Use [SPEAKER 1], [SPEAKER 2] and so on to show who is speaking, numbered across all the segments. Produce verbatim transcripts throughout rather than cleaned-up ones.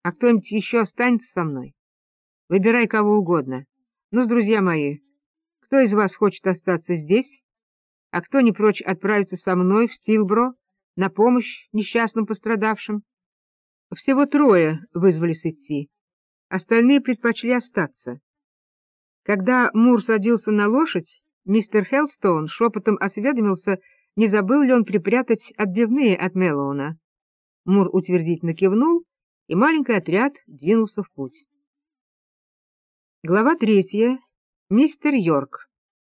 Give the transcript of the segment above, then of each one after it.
[SPEAKER 1] А кто-нибудь еще останется со мной? Выбирай кого угодно. Ну, друзья мои, кто из вас хочет остаться здесь, а кто не прочь отправиться со мной в Стилбро на помощь несчастным пострадавшим? Всего трое вызвались идти, остальные предпочли остаться. Когда Мур садился на лошадь, мистер Хелстоун шепотом осведомился, не забыл ли он припрятать отбивные от Мэллоуна. Мур утвердительно кивнул, и маленький отряд двинулся в путь. Глава третья. Мистер Йорк.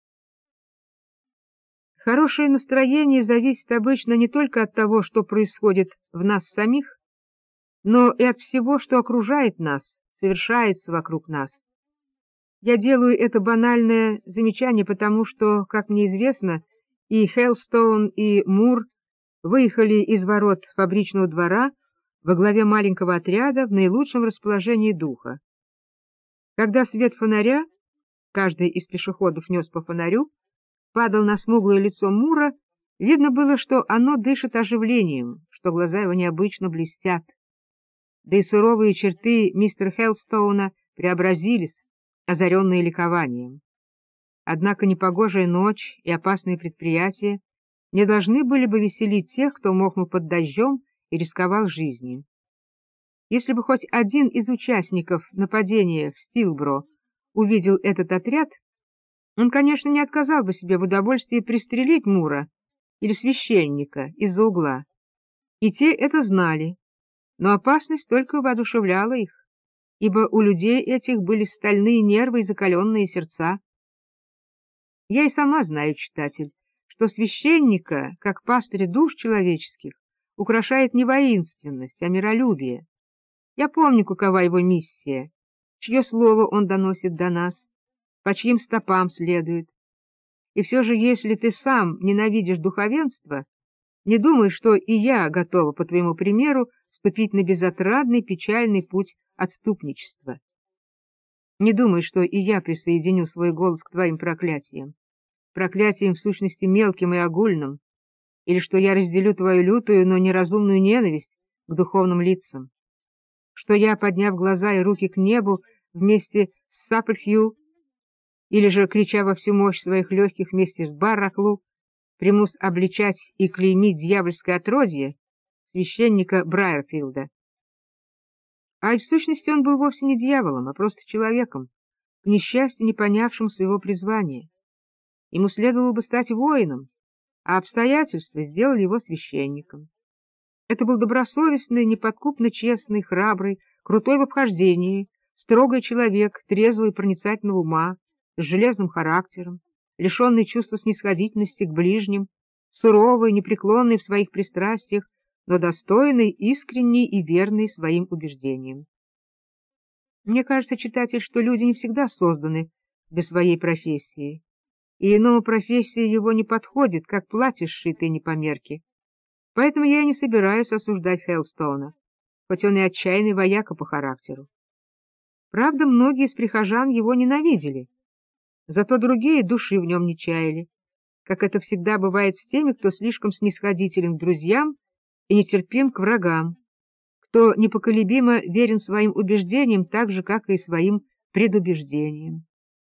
[SPEAKER 1] Хорошее настроение зависит обычно не только от того, что происходит в нас самих, но и от всего, что окружает нас, совершается вокруг нас. Я делаю это банальное замечание, потому что, как мне известно, и Хелстоун, и Мур выехали из ворот фабричного двора во главе маленького отряда в наилучшем расположении духа. Когда свет фонаря, каждый из пешеходов нес по фонарю, падал на смуглое лицо Мура, видно было, что оно дышит оживлением, что глаза его необычно блестят. Да и суровые черты мистера Хелстоуна преобразились, озаренные ликованием. Однако непогожая ночь и опасные предприятия не должны были бы веселить тех, кто мокнул под дождем и рисковал жизнью. Если бы хоть один из участников нападения в Стилбро увидел этот отряд, он, конечно, не отказал бы себе в удовольствии пристрелить Мура или священника из-за угла. И те это знали, но опасность только воодушевляла их, ибо у людей этих были стальные нервы и закаленные сердца. Я и сама знаю, читатель, что священника, как пастыря душ человеческих, украшает не воинственность, а миролюбие. Я помню, какова его миссия, чье слово он доносит до нас, по чьим стопам следует. И все же, если ты сам ненавидишь духовенство, не думай, что и я готова, по твоему примеру, вступить на безотрадный печальный путь отступничества. Не думай, что и я присоединю свой голос к твоим проклятиям, проклятиям в сущности мелким и огульным, или что я разделю твою лютую, но неразумную ненависть к духовным лицам, что я, подняв глаза и руки к небу вместе с Саппельхью, или же, крича во всю мощь своих легких вместе с Барраклу, примусь обличать и клеймить дьявольское отродье священника Брайерфилда. А и в сущности он был вовсе не дьяволом, а просто человеком, к несчастью не понявшим своего призвания. Ему следовало бы стать воином, а обстоятельства сделали его священником. Это был добросовестный, неподкупно честный, храбрый, крутой в обхождении, строгий человек, трезвый и проницательного ума, с железным характером, лишенный чувства снисходительности к ближним, суровый, непреклонный в своих пристрастиях, но достойный, искренний и верный своим убеждениям. Мне кажется, читатель, что люди не всегда созданы для своей профессии, и иному профессия его не подходит, как платье, сшитое не по мерке. Поэтому я и не собираюсь осуждать Хелстоуна, хоть он и отчаянный вояка по характеру. Правда, многие из прихожан его ненавидели, зато другие души в нем не чаяли, как это всегда бывает с теми, кто слишком снисходителен к друзьям и нетерпим к врагам, кто непоколебимо верен своим убеждениям так же, как и своим предубеждениям.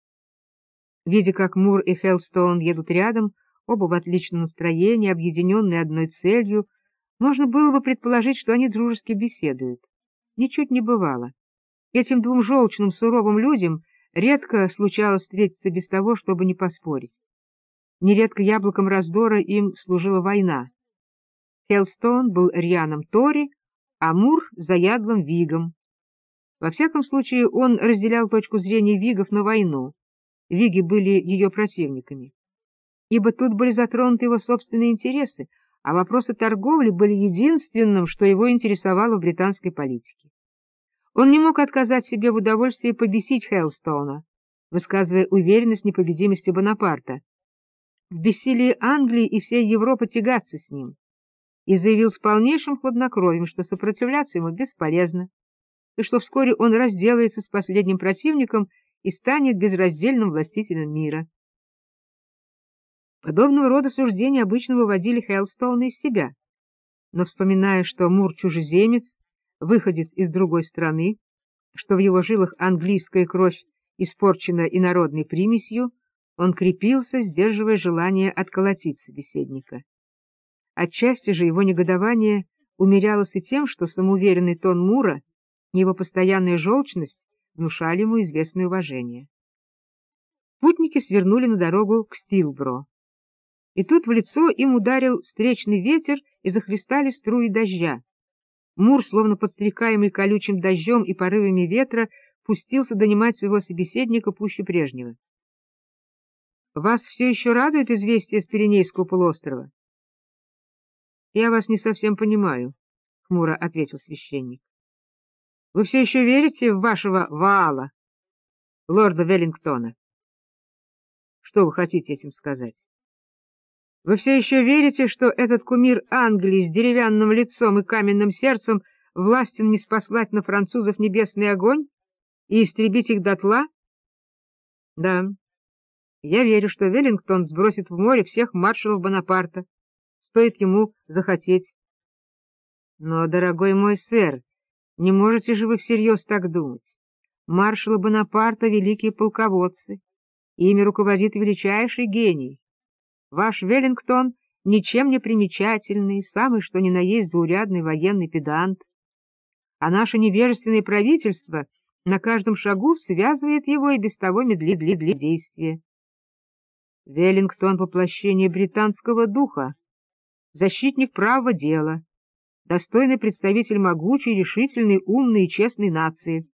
[SPEAKER 1] Видя, как Мур и Хелстоун едут рядом, оба в отличном настроении, объединенные одной целью, можно было бы предположить, что они дружески беседуют. Ничуть не бывало. Этим двум желчным, суровым людям редко случалось встретиться без того, чтобы не поспорить. Нередко яблоком раздора им служила война. Хелстоун был рьяным Тори, а Мур — заядлым Вигом. Во всяком случае, он разделял точку зрения Вигов на войну. Виги были ее противниками. Ибо тут были затронуты его собственные интересы, а вопросы торговли были единственным, что его интересовало в британской политике. Он не мог отказать себе в удовольствии побесить Хелстоуна, высказывая уверенность в непобедимости Бонапарта, в бессилии Англии и всей Европы тягаться с ним, и заявил с полнейшим хладнокровием, что сопротивляться ему бесполезно, и что вскоре он разделается с последним противником и станет безраздельным властителем мира. Подобного рода суждения обычно выводили Хелстоуна из себя, но, вспоминая, что Мур чужеземец, выходец из другой страны, что в его жилах английская кровь испорчена инородной примесью, он крепился, сдерживая желание отколотить собеседника. Отчасти же его негодование умерялось и тем, что самоуверенный тон Мура и его постоянная желчность внушали ему известное уважение. Путники свернули на дорогу к Стилбро. И тут в лицо им ударил встречный ветер, и захлестали струи дождя. Мур, словно подстрекаемый колючим дождем и порывами ветра, пустился донимать своего собеседника пуще прежнего. — Вас все еще радует известие с Пиренейского полуострова? — Я вас не совсем понимаю, — хмуро ответил священник. — Вы все еще верите в вашего Ваала, лорда Веллингтона? — Что вы хотите этим сказать? Вы все еще верите, что этот кумир Англии с деревянным лицом и каменным сердцем властен не спаслать на французов небесный огонь и истребить их дотла? Да, я верю, что Веллингтон сбросит в море всех маршалов Бонапарта, стоит ему захотеть. Но, дорогой мой сэр, не можете же вы всерьез так думать. Маршалы Бонапарта — великие полководцы, ими руководит величайший гений. Ваш Веллингтон — ничем не примечательный, самый что ни на есть заурядный военный педант. А наше невежественное правительство на каждом шагу связывает его и без того медли-дли-дли действия. Веллингтон — воплощение британского духа, защитник права дела, достойный представитель могучей, решительной, умной и честной нации.